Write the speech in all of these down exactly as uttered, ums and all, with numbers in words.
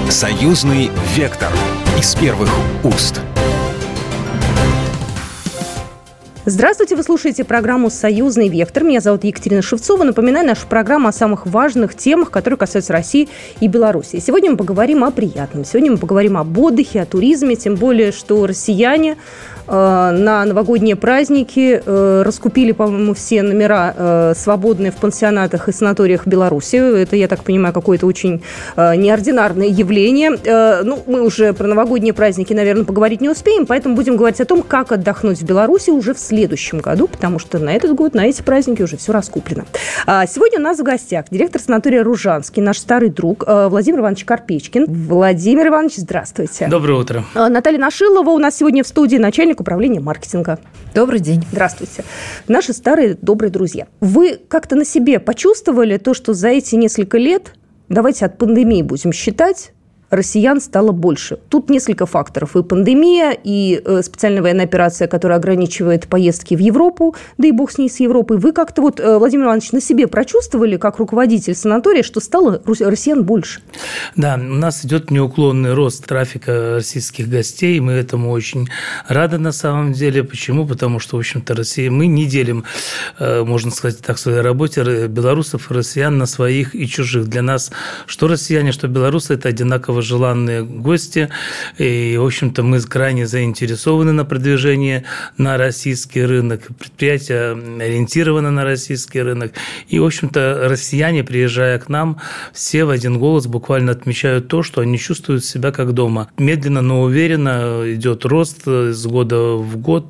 Союзный вектор из первых уст. Здравствуйте, вы слушаете программу «Союзный вектор». Меня зовут Екатерина Шевцова. Напоминаю, нашу программу о самых важных темах, которые касаются России и Беларуси. Сегодня мы поговорим о приятном. Сегодня мы поговорим об отдыхе, о туризме. Тем более, что россияне э, на новогодние праздники э, раскупили, по-моему, все номера э, свободные в пансионатах и санаториях Беларуси. Это, я так понимаю, какое-то очень э, неординарное явление. Э, ну, мы уже про новогодние праздники, наверное, поговорить не успеем, поэтому будем говорить о том, как отдохнуть в Беларуси уже в следующем В следующем году, потому что на этот год, на эти праздники уже все раскуплено. Сегодня у нас в гостях директор санатория «Ружанский», наш старый друг Владимир Иванович Карпечкин. Владимир Иванович, здравствуйте. Доброе утро. Наталья Нашилова у нас сегодня в студии, начальник управления маркетинга. Добрый день. Здравствуйте. Наши старые добрые друзья. Вы как-то на себе почувствовали то, что за эти несколько лет, давайте от пандемии будем считать, россиян стало больше. Тут несколько факторов. И пандемия, и специальная военная операция, которая ограничивает поездки в Европу, да и бог с ней, с Европой. Вы как-то вот, Владимир Иванович, на себе прочувствовали, как руководитель санатория, что стало россиян больше? Да, у нас идет неуклонный рост трафика российских гостей. Мы этому очень рады на самом деле. Почему? Потому что, в общем-то, Россия, мы не делим, можно сказать так, в своей работе белорусов и россиян на своих и чужих. Для нас что россияне, что белорусы – это одинаково желанные гости, и, в общем-то, мы крайне заинтересованы на продвижении на российский рынок, предприятие ориентировано на российский рынок, и, в общем-то, россияне, приезжая к нам, все в один голос буквально отмечают то, что они чувствуют себя как дома. Медленно, но уверенно идет рост с года в год,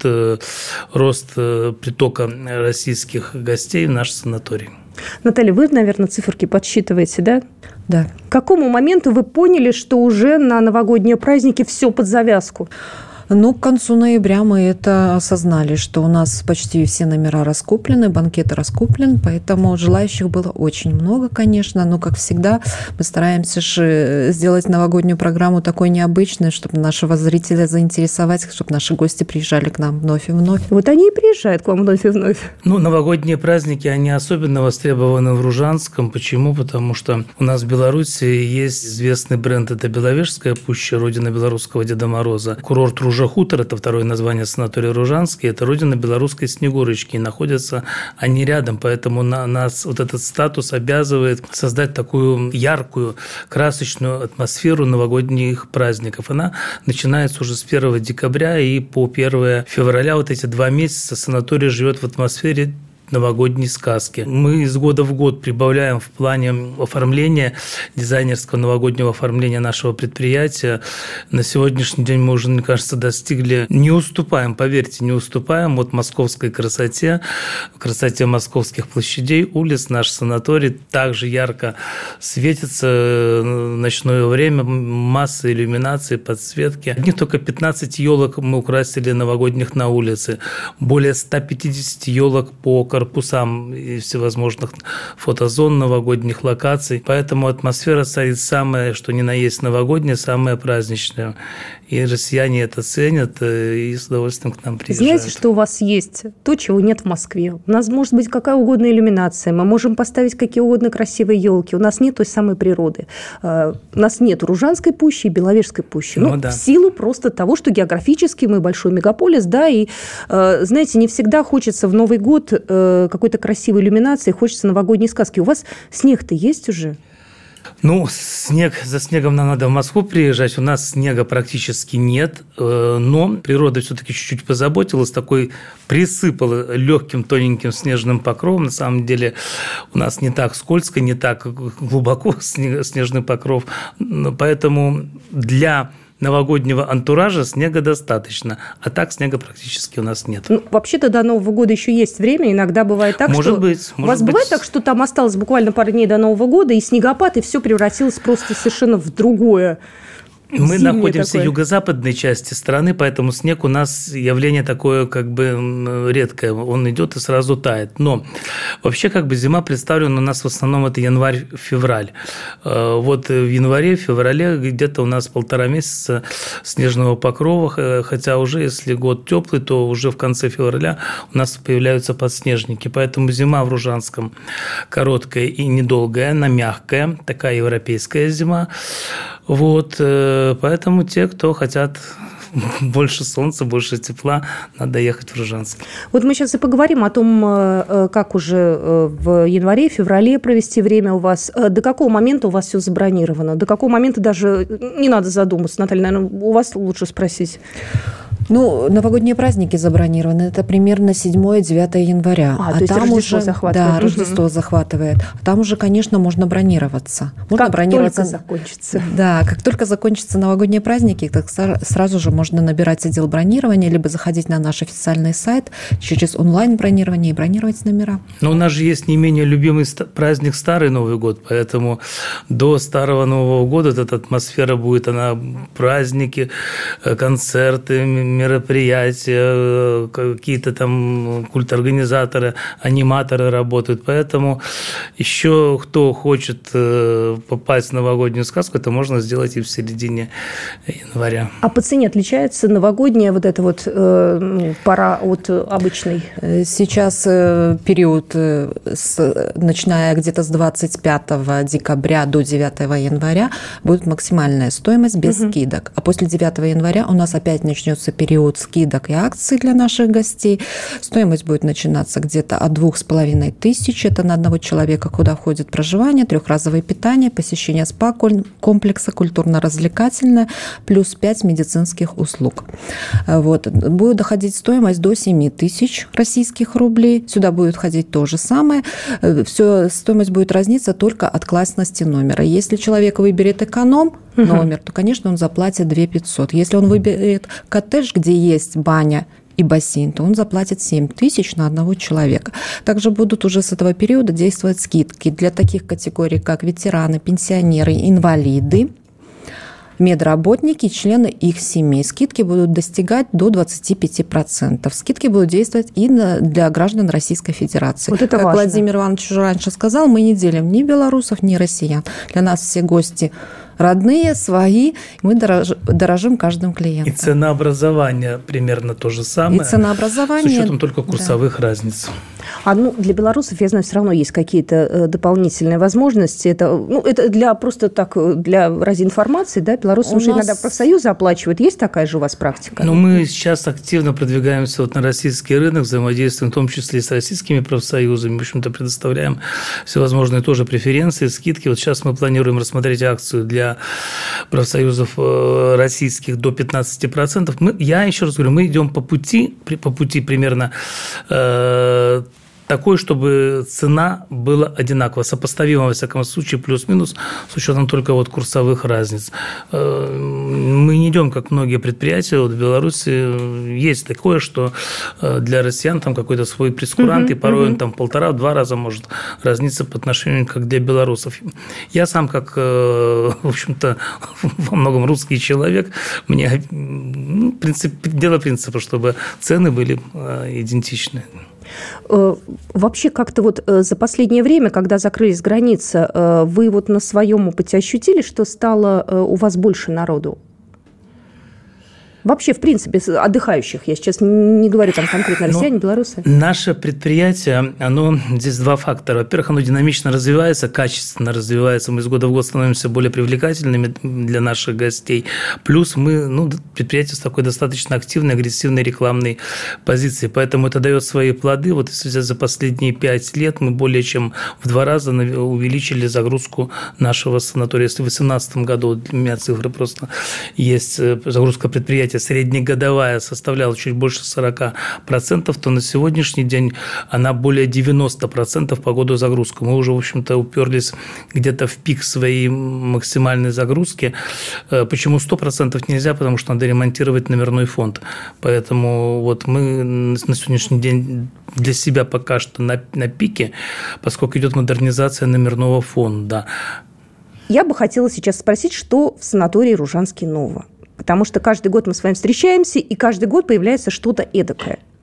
рост притока российских гостей в наш санаторий. Наталья, вы, наверное, циферки подсчитываете, да? Да. К какому моменту вы поняли, что уже на новогодние праздники все под завязку? Ну, к концу ноября мы это осознали, что у нас почти все номера раскуплены, банкет раскуплен, поэтому желающих было очень много, конечно, но, как всегда, мы стараемся же сделать новогоднюю программу такой необычной, чтобы нашего зрителя заинтересовать, чтобы наши гости приезжали к нам вновь и вновь. Вот они и приезжают к вам вновь и вновь. Ну, новогодние праздники, они особенно востребованы в Ружанском. Почему? Потому что у нас в Беларуси есть известный бренд, это Беловежская пуща, родина белорусского Деда Мороза. Курорт Ружа Хутор, это второе название санатория Ружанский, это родина белорусской Снегурочки, и находятся они рядом, поэтому на нас вот этот статус обязывает создать такую яркую, красочную атмосферу новогодних праздников. Она начинается уже с первого декабря и по первого февраля, вот эти два месяца санаторий живет в атмосфере новогодней сказки. Мы из года в год прибавляем в плане оформления, дизайнерского новогоднего оформления нашего предприятия. На сегодняшний день мы уже, мне кажется, достигли, не уступаем, поверьте, не уступаем от московской красоте, красоте московских площадей, улиц. Наш санаторий также ярко светится в ночное время, масса иллюминации, подсветки. Одних только пятнадцать елок мы украсили новогодних на улице, более ста пятидесяти елок по корпусам и всевозможных фотозон, новогодних локаций. Поэтому атмосфера царит самая, что ни на есть новогодняя, самая праздничная. И россияне это ценят и с удовольствием к нам приезжают. Знаете, что у вас есть? То, чего нет в Москве. У нас может быть какая угодно иллюминация, мы можем поставить какие угодно красивые елки. У нас нет той самой природы. У нас нет Ружанской пущи и Беловежской пущи. Ну, ну да. В силу просто того, что географически мы большой мегаполис, да, и, знаете, не всегда хочется в Новый год какой-то красивой иллюминации, хочется новогодней сказки. У вас снег-то есть уже? Ну, снег, за снегом нам надо в Москву приезжать. У нас снега практически нет, но природа все-таки чуть-чуть позаботилась, такой присыпала легким тоненьким снежным покровом. На самом деле у нас не так скользко, не так глубоко снежный покров, поэтому для новогоднего антуража снега достаточно, а так снега практически у нас нет. Ну, вообще-то до Нового года еще есть время, иногда бывает так, может что... Быть, может У вас быть. бывает так, что там осталось буквально пару дней до Нового года, и снегопад, и все превратилось просто совершенно в другое? Мы Зимнее находимся такое. в юго-западной части страны, поэтому снег у нас явление такое как бы редкое, он идет и сразу тает. Но вообще как бы зима представлена у нас в основном это январь-февраль. Вот в январе-феврале где-то у нас полтора месяца снежного покрова, хотя уже если год теплый, то уже в конце февраля у нас появляются подснежники. Поэтому зима в Ружанском короткая и недолгая, она мягкая, такая европейская зима. Вот, поэтому те, кто хотят больше солнца, больше тепла, надо ехать в Ружанск. Вот мы сейчас и поговорим о том, как уже в январе, феврале провести время у вас. До какого момента у вас все забронировано? До какого момента даже не надо задуматься, Наталья, наверное, у вас лучше спросить. Ну, новогодние праздники забронированы. Это примерно седьмое-девятое января. А, а то есть там Рождество уже, захватывает. Да, угу. Рождество захватывает. А там уже, конечно, можно бронироваться. Можно как бронироваться. только закончится. Да, как только закончатся новогодние праздники, так сразу же можно набирать отдел бронирования, либо заходить на наш официальный сайт через онлайн-бронирование и бронировать номера. Но у нас же есть не менее любимый праздник Старый Новый год, поэтому до Старого Нового года эта атмосфера будет, она праздники, концерты, мероприятия, какие-то там культорганизаторы, аниматоры работают. Поэтому еще кто хочет попасть в новогоднюю сказку, это можно сделать и в середине января. А по цене отличается новогодняя вот эта вот э, пора от обычной? Сейчас период, с, начиная где-то с двадцать пятого декабря до девятого января, будет максимальная стоимость без угу. скидок. А после девятого января у нас опять начнется период скидок и акций для наших гостей. Стоимость будет начинаться где-то от двух с половиной тысяч. Это на одного человека, куда входит проживание, трехразовое питание, посещение спа-комплекса, культурно-развлекательное, плюс пять медицинских услуг. Вот. Будет доходить стоимость до семь тысяч российских рублей. Сюда будет входить то же самое. Все, стоимость будет разниться только от классности номера. Если человек выберет эконом номер, то, конечно, он заплатит две тысячи пятьсот. Если он выберет коттедж, где есть баня и бассейн, то он заплатит семь тысяч на одного человека. Также будут уже с этого периода действовать скидки для таких категорий, как ветераны, пенсионеры, инвалиды, медработники и члены их семей. Скидки будут достигать до двадцать пять процентов. Скидки будут действовать и для граждан Российской Федерации. Вот это как важно. Владимир Иванович уже раньше сказал, мы не делим ни белорусов, ни россиян. Для нас все гости родные, свои, мы дорожим каждым клиентом. И ценообразование примерно то же самое. И ценообразование. С учетом только курсовых да. разниц. А ну, для белорусов, я знаю, все равно есть какие-то дополнительные возможности. Это, ну, это для просто так, для ради информации, да, белорусы у уже нас... иногда профсоюзы оплачивают. Есть такая же у вас практика? Ну, мы сейчас активно продвигаемся вот на российский рынок, взаимодействуем в том числе и с российскими профсоюзами, в общем-то, предоставляем всевозможные тоже преференции, скидки. Вот сейчас мы планируем рассмотреть акцию для профсоюзов российских до пятнадцати процентов. Мы, я еще раз говорю, мы идем по пути, по пути примерно э, такой, чтобы цена была одинакова, сопоставима, во всяком случае, плюс-минус, с учетом только вот курсовых разниц. Мы не идем, как многие предприятия, вот в Беларуси есть такое, что для россиян там какой-то свой прескурант, uh-huh, и порой uh-huh. он там полтора-два раза может разниться по отношению как для белорусов. Я сам, как, в общем-то, во многом русский человек, мне ну, принцип, дело принципа, чтобы цены были идентичны. Вообще как-то вот за последнее время, когда закрылись границы, вы вот на своем опыте ощутили, что стало у вас больше народу? Вообще, в принципе, отдыхающих. Я сейчас не говорю там конкретно россияне, белорусы. Наше предприятие, оно, здесь два фактора. Во-первых, оно динамично развивается, качественно развивается. Мы из года в год становимся более привлекательными для наших гостей. Плюс мы, ну, предприятие с такой достаточно активной, агрессивной рекламной позицией. Поэтому это дает свои плоды. Вот если взять за последние пять лет, мы более чем в два раза увеличили загрузку нашего санатория. Если в две тысячи восемнадцатом году, у меня цифры просто есть, загрузка предприятия среднегодовая составляла чуть больше сорок процентов, то на сегодняшний день она более девяносто процентов по году загрузки. Мы уже, в общем-то, уперлись где-то в пик своей максимальной загрузки. Почему сто процентов нельзя? Потому что надо ремонтировать номерной фонд. Поэтому вот мы на сегодняшний день для себя пока что на, на пике, поскольку идет модернизация номерного фонда. Я бы хотела сейчас спросить, что в санатории Ружанский нового? Потому что каждый год мы с вами встречаемся, и каждый год появляется что-то эдакое.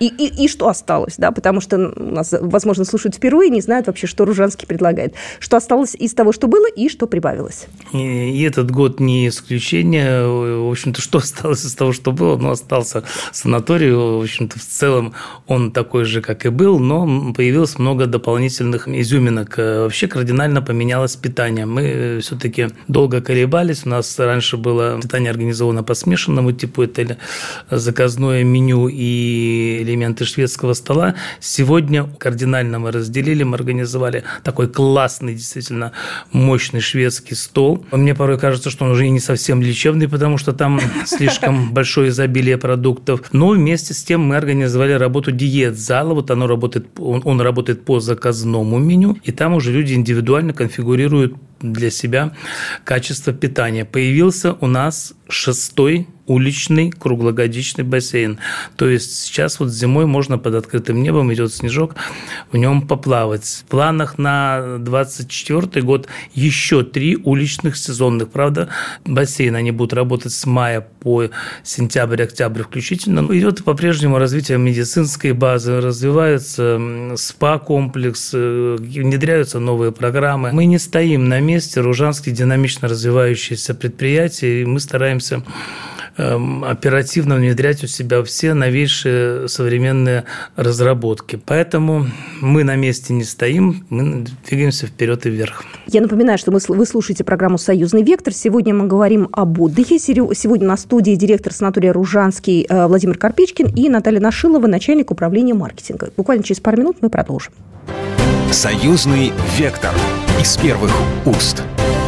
И, и, и что осталось, да, потому что у нас, возможно, слушают впервые, не знают вообще, что Ружанский предлагает. Что осталось из того, что было, и что прибавилось? И, и этот год не исключение. В общем-то, что осталось из того, что было? Ну, остался санаторий. В общем-то, в целом он такой же, как и был, но появилось много дополнительных изюминок. Вообще кардинально поменялось питание. Мы все-таки долго колебались. У нас раньше было питание организовано по смешанному типу. Это заказное меню и элементы шведского стола. Сегодня кардинально мы разделили, мы организовали такой классный, действительно мощный шведский стол. Мне порой кажется, что он уже и не совсем лечебный, потому что там слишком большое изобилие продуктов. Но вместе с тем мы организовали работу диет-зала. Вот оно работает, он, он работает по заказному меню, и там уже люди индивидуально конфигурируют для себя качество питания. Появился у нас шестой уличный круглогодичный бассейн. То есть сейчас вот зимой можно под открытым небом, идет снежок, в нем поплавать. В планах на двадцать четвёртый год еще три уличных сезонных. Правда, бассейны, они будут работать с мая по сентябрь-октябрь включительно. Идет по-прежнему развитие медицинской базы, развивается спа-комплекс, внедряются новые программы. Мы не стоим на месте. Ружанский динамично развивающееся предприятие, и мы стараемся оперативно внедрять у себя все новейшие современные разработки. Поэтому мы на месте не стоим, мы двигаемся вперед и вверх. Я напоминаю, что вы слушаете программу «Союзный вектор». Сегодня мы говорим об отдыхе. Сегодня на студии директор санатория «Ружанский» Владимир Карпичкин и Наталья Нашилова, начальник управления маркетинга. Буквально через пару минут мы продолжим. «Союзный вектор» из первых уст.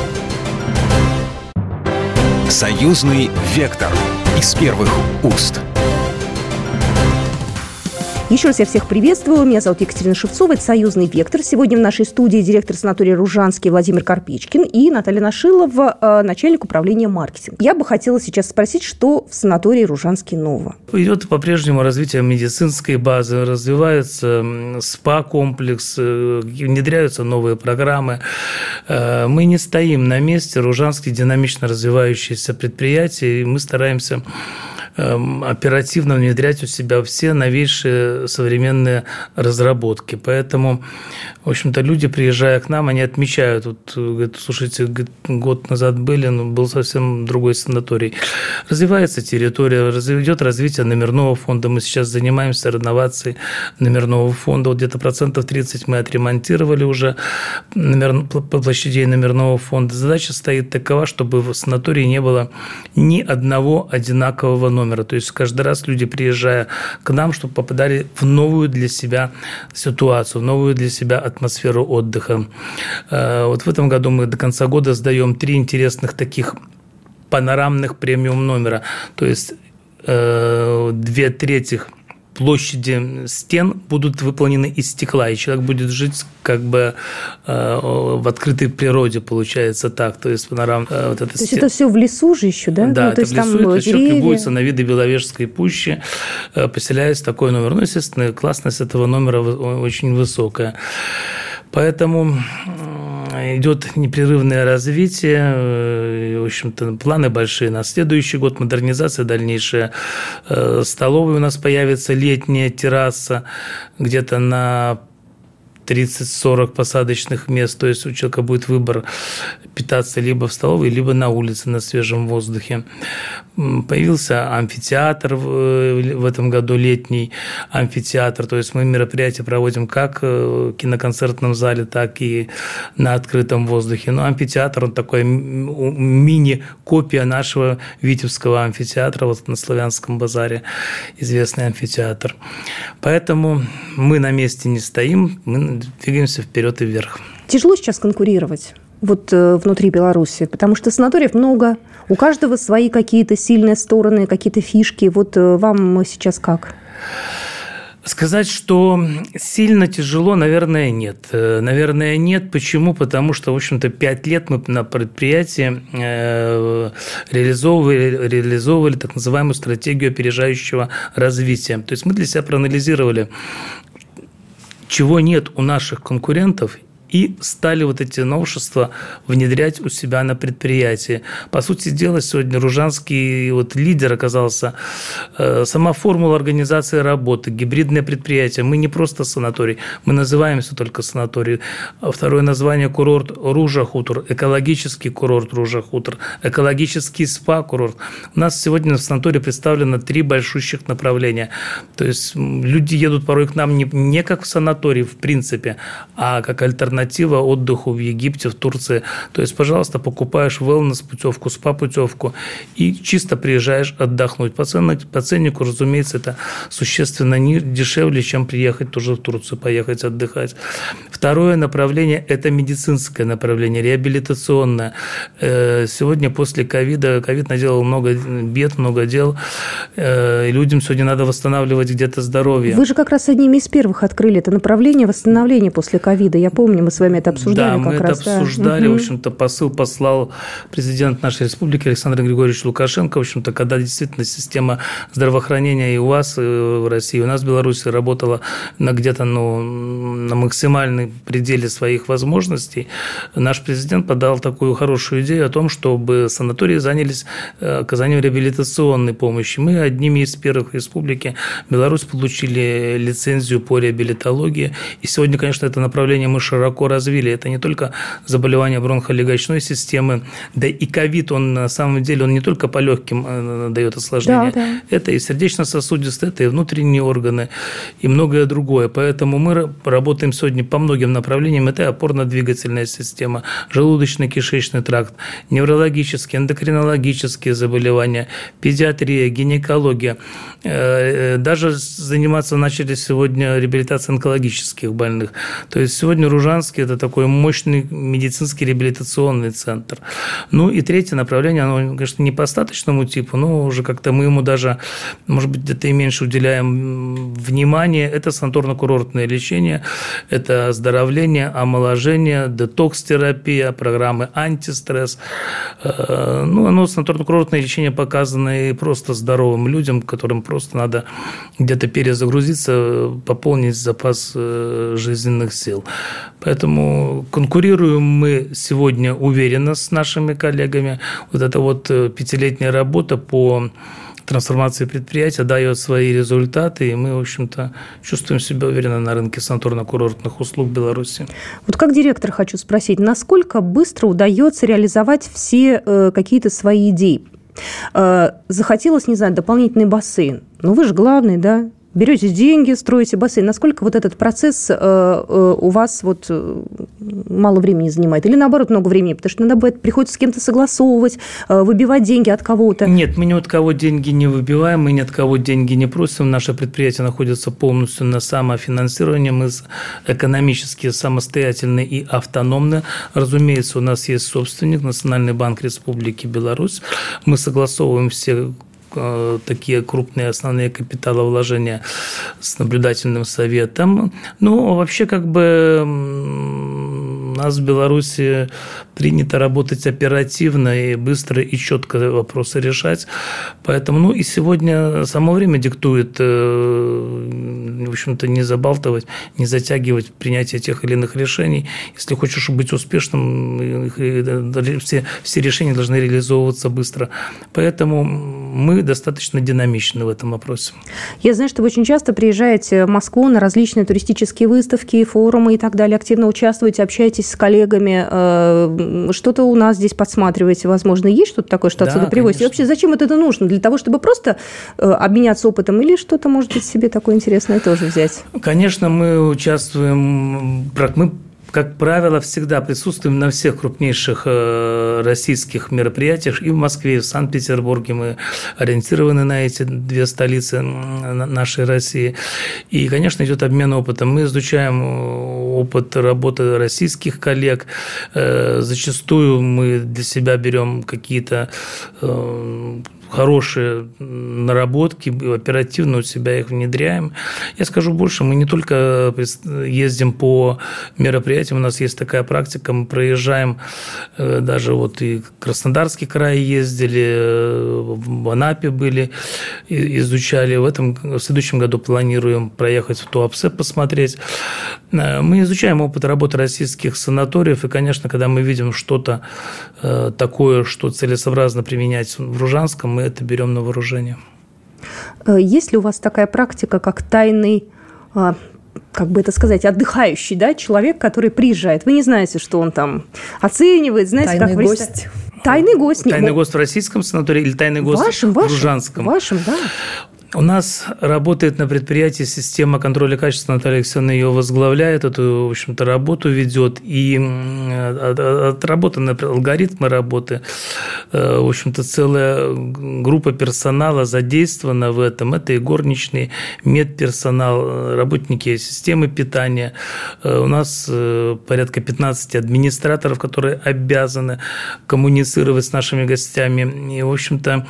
«Союзный вектор» из первых уст. Еще раз я всех приветствую. Меня зовут Екатерина Шевцова. Это «Союзный вектор». Сегодня в нашей студии директор санатория «Ружанский» Владимир Карпичкин и Наталья Нашилова, начальник управления маркетинга. Я бы хотела сейчас спросить, что в санатории «Ружанский» нового? Идет по-прежнему развитие медицинской базы, развивается спа-комплекс, внедряются новые программы. Мы не стоим на месте. Ружанский динамично развивающееся предприятие, и мы стараемся оперативно внедрять у себя все новейшие современные разработки. Поэтому, в общем-то, люди, приезжая к нам, они отмечают, вот, говорят, слушайте, год назад были, но был совсем другой санаторий. Развивается территория, идет развитие номерного фонда. Мы сейчас занимаемся реновацией номерного фонда. Вот где-то процентов тридцать мы отремонтировали уже номер, площадей номерного фонда. Задача стоит такова, чтобы в санатории не было ни одного одинакового номера. То есть каждый раз люди, приезжая к нам, чтобы попадали в новую для себя ситуацию, в новую для себя атмосферу отдыха. Вот в этом году мы до конца года сдаем три интересных таких панорамных премиум номера. То есть две трети площади стен будут выполнены из стекла, и человек будет жить как бы э, в открытой природе, получается так. То есть, панорам, э, вот то есть это все в лесу же еще, да? Да, ну, это то есть в лесу, там это человек деревья. любуется на виды Беловежской пущи, э, поселяясь в такой номер. Ну, естественно, классность этого номера очень высокая. Поэтому идет непрерывное развитие, в общем-то, планы большие на следующий год, модернизация дальнейшая. Столовая у нас появится, летняя терраса, где-то на тридцать-сорок посадочных мест, то есть у человека будет выбор питаться либо в столовой, либо на улице, на свежем воздухе. Появился амфитеатр в этом году, летний амфитеатр, то есть мы мероприятия проводим как в киноконцертном зале, так и на открытом воздухе. Но амфитеатр, он такой мини-копия нашего Витебского амфитеатра, вот на Славянском базаре известный амфитеатр. Поэтому мы на месте не стоим, мы двигаемся вперед и вверх. Тяжело сейчас конкурировать вот э, внутри Беларуси, потому что санаториев много, у каждого свои какие-то сильные стороны, какие-то фишки. Вот э, вам сейчас как? Сказать, что сильно тяжело, наверное, нет. Наверное, нет. Почему? Потому что, в общем-то, пять лет мы на предприятии реализовывали, реализовывали так называемую стратегию опережающего развития. То есть мы для себя проанализировали, чего нет у наших конкурентов и стали вот эти новшества внедрять у себя на предприятии. По сути дела, сегодня Ружанский вот лидер оказался. Сама формула организации работы, гибридное предприятие. Мы не просто санаторий, мы называемся только санаторий. Второе название – курорт Ружа-Хутор, экологический курорт Ружа-Хутор, экологический спа-курорт. У нас сегодня в санатории представлено три большущих направления. То есть люди едут порой к нам не, не как в санаторий, в принципе, а как альтернатива отдыху в Египте, в Турции. То есть, пожалуйста, покупаешь wellness-путевку, спа-путевку и чисто приезжаешь отдохнуть. По ценнику, по ценнику, разумеется, это существенно не, дешевле, чем приехать тоже в Турцию, поехать отдыхать. Второе направление – это медицинское направление, реабилитационное. Сегодня после ковида, ковид наделал много бед, много дел. Людям сегодня надо восстанавливать где-то здоровье. Вы же как раз одними из первых открыли это направление восстановления после ковида. Я помню, мы с вами это обсуждали. Да, мы как это раз, обсуждали. Да. В общем-то, посыл послал президент нашей республики Александр Григорьевич Лукашенко. В общем-то, когда действительно система здравоохранения и у вас, и в России, у нас в Беларуси работала на где-то ну, на максимальном пределе своих возможностей, наш президент подал такую хорошую идею о том, чтобы санатории занялись оказанием реабилитационной помощи. Мы одними из первых в республике Беларусь получили лицензию по реабилитологии. И сегодня, конечно, это направление мы широко развили. Это не только заболевания бронхолегочной системы, да и ковид, он на самом деле, он не только по легким дает осложнения. Да, да. Это и сердечно-сосудистые, это и внутренние органы, и многое другое. Поэтому мы работаем сегодня по многим направлениям. Это опорно-двигательная система, желудочно-кишечный тракт, неврологические, эндокринологические заболевания, педиатрия, гинекология. Даже заниматься начали сегодня реабилитацией онкологических больных. То есть сегодня Ружанский – это такой мощный медицинский реабилитационный центр. Ну и третье направление, оно, конечно, не по остаточному типу, но уже как-то мы ему даже, может быть, где-то и меньше уделяем внимания. Это санаторно-курортное лечение, это оздоровление, омоложение, детокс-терапия, программы антистресс. Ну, оно, санаторно-курортное лечение, показано и просто здоровым людям, которым просто надо где-то перезагрузиться, пополнить запас жизненных сил. Поэтому конкурируем мы сегодня уверенно с нашими коллегами. Вот эта вот пятилетняя работа по трансформации предприятия дает свои результаты, и мы, в общем-то, чувствуем себя уверенно на рынке санаторно-курортных услуг в Беларуси. Вот как директор хочу спросить, насколько быстро удается реализовать все э, какие-то свои идеи? Э, захотелось, не знаю, дополнительный бассейн. Ну, вы же главный, да? Берете деньги, строите бассейн. Насколько вот этот процесс э, э, у вас вот мало времени занимает? Или, наоборот, много времени? Потому что иногда бывает, приходится с кем-то согласовывать, э, выбивать деньги от кого-то. Нет, мы ни от кого деньги не выбиваем, мы ни от кого деньги не просим. Наше предприятие находится полностью на самофинансировании. Мы экономически самостоятельны и автономны. Разумеется, у нас есть собственник, Национальный банк Республики Беларусь. Мы согласовываем все такие крупные основные капиталовложения с наблюдательным советом. Ну, вообще, как бы у нас в Беларуси принято работать оперативно и быстро и четко вопросы решать. Поэтому, ну, и сегодня само время диктует, в общем-то, не забалтывать, не затягивать принятие тех или иных решений. Если хочешь быть успешным, все, все решения должны реализовываться быстро. Поэтому мы достаточно динамичны в этом вопросе. Я знаю, что вы очень часто приезжаете в Москву на различные туристические выставки, форумы и так далее, активно участвуете, общаетесь с коллегами. Что-то у нас здесь подсматриваете, возможно, есть что-то такое, что отсюда да, привозите? И вообще, зачем это нужно? Для того, чтобы просто обменяться опытом или что-то, может быть, себе такое интересное тоже взять? Конечно, мы участвуем, мы как правило, всегда присутствуем на всех крупнейших российских мероприятиях. И в Москве, и в Санкт-Петербурге мы ориентированы на эти две столицы нашей России. И, конечно, идет обмен опытом. Мы изучаем опыт работы российских коллег. Зачастую мы для себя берем какие-то хорошие наработки, оперативно у себя их внедряем. Я скажу больше, мы не только ездим по мероприятиям, предприятиям у нас есть такая практика, мы проезжаем, даже вот и Краснодарский край ездили, в Анапе были, изучали. В этом, в следующем году планируем проехать в Туапсе, посмотреть. Мы изучаем опыт работы российских санаториев, и, конечно, когда мы видим что-то такое, что целесообразно применять в Ружанском, мы это берем на вооружение. Есть ли у вас такая практика, как тайный, как бы это сказать, отдыхающий, да, человек, который приезжает? Вы не знаете, что он там оценивает, знаете, тайный как гость. Тайный гость. Тайный гость в российском санатории или тайный гость вашим, в Ружанском? Вашим, да. У нас работает на предприятии система контроля качества. Наталья Алексеевна ее возглавляет, эту, в общем-то, работу ведет. И отработаны алгоритмы работы. В общем-то, целая группа персонала задействована в этом. Это и горничный, медперсонал, работники системы питания. У нас порядка пятнадцать администраторов, которые обязаны коммуницировать с нашими гостями. И, в общем-то,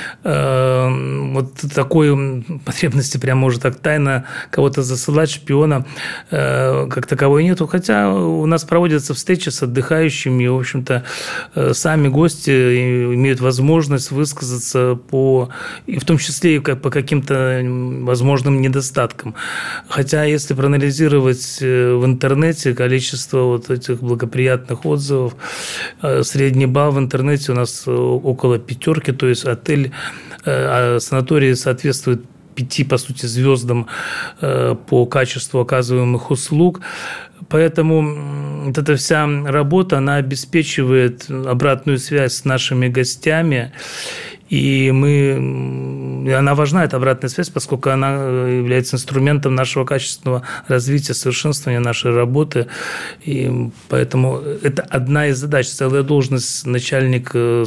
вот такой потребности прямо уже так тайно кого-то засылать, шпиона, э, как таковой нету. Хотя у нас проводятся встречи с отдыхающими, и, в общем-то, э, сами гости имеют возможность высказаться по, и в том числе и по каким-то возможным недостаткам. Хотя, если проанализировать в интернете количество вот этих благоприятных отзывов, э, средний балл в интернете у нас около пятерки, то есть отель, э, санатории соответствует пяти, по сути, звездам по качеству оказываемых услуг. Поэтому вот эта вся работа, она обеспечивает обратную связь с нашими гостями. И мы, и она важна, эта обратная связь, поскольку она является инструментом нашего качественного развития, совершенствования нашей работы. И поэтому это одна из задач, целая должность начальника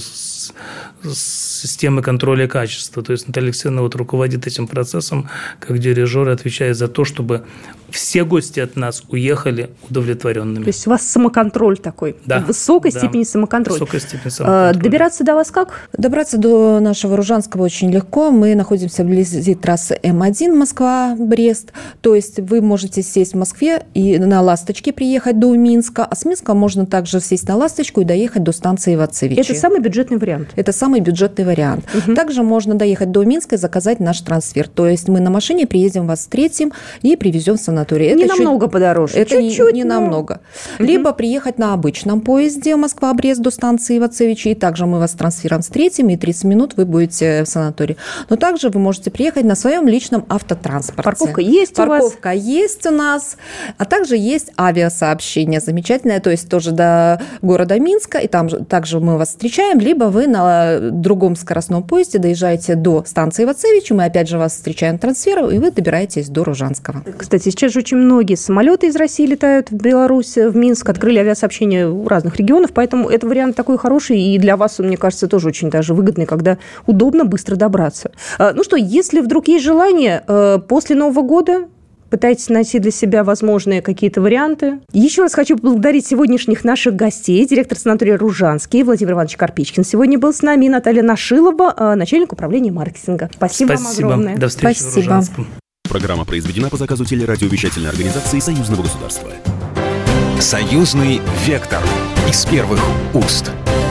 системы контроля качества. То есть Наталья Алексеевна вот руководит этим процессом, как дирижер, отвечает за то, чтобы все гости от нас уехали удовлетворенными. То есть у вас самоконтроль такой, да, высокой да. степени самоконтроля. Высокой степени самоконтроля. Добираться до вас как? Добраться до нашего Ружанского очень легко. Мы находимся вблизи трассы эм один Москва-Брест. То есть вы можете сесть в Москве и на «Ласточке» приехать до Минска, а с Минска можно также сесть на «Ласточку» и доехать до станции Ивацевичи. Это самый бюджетный вариант? Это самый бюджетный вариант. Угу. Также можно доехать до Минска и заказать наш трансфер. То есть мы на машине приедем, вас встретим и привезем в санаторий. Не это намного чуть... подороже. Это чуть-чуть, не, не но... намного. Угу. Либо приехать на обычном поезде Москва-Брест до станции Ивацевичи, и также мы вас трансфером встретим, и тридцать минут вы будете в санатории. Но также вы можете приехать на своем личном автотранспорте. Парковка есть Парковка у вас? Парковка есть у нас. А также есть авиасообщение замечательное, то есть тоже до города Минска, и там также мы вас встречаем, либо вы на другом скоростном поезде доезжаете до станции Ивацевичи, мы опять же вас встречаем трансфером, и вы добираетесь до Ружанского. Кстати, сейчас же очень многие самолеты из России летают в Беларусь, в Минск, открыли авиасообщение в разных регионах, поэтому это вариант такой хороший, и для вас он, мне кажется, тоже очень даже выгодный, когда удобно быстро добраться. Ну что, если вдруг есть желание, после Нового года пытайтесь найти для себя возможные какие-то варианты. Еще раз хочу поблагодарить сегодняшних наших гостей. Директор санатория «Ружанский» Владимир Иванович Карпичкин сегодня был с нами, и Наталья Нашилова, начальник управления маркетинга. Спасибо, Спасибо вам огромное. До встречи Спасибо. в Ружанском. Программа произведена по заказу телерадиовещательной организации Союзного государства. Союзный вектор из первых уст.